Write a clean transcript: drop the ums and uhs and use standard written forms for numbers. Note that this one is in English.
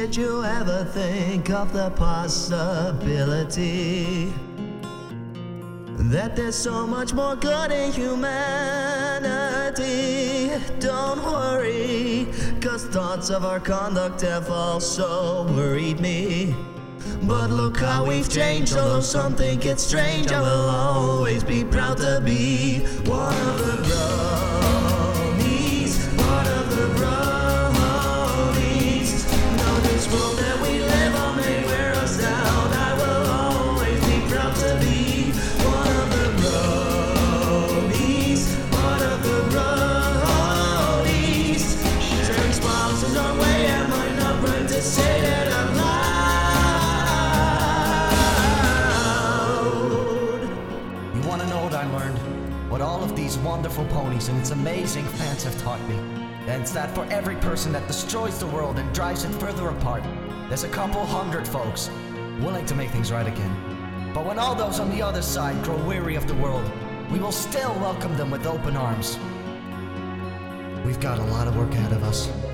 Did you ever think of the possibility that there's so much more good in humanity? Don't worry, 'cause thoughts of our conduct have also worried me. But look how we've changed, although some think it's strange, I will always be proud to be one of the bronies, one of the bronies. No, this world that we live on may wear us down, I will always be proud to be one of the bronies, one of the bronies. Sharing smiles is our way, am I not right to say that I'm loud? I learned what all of these wonderful ponies and its amazing fans have taught me. And it's that for every person that destroys the world and drives it further apart, there's a couple hundred folks willing to make things right again. But when all those on the other side grow weary of the world, we will still welcome them with open arms. We've got a lot of work ahead of us.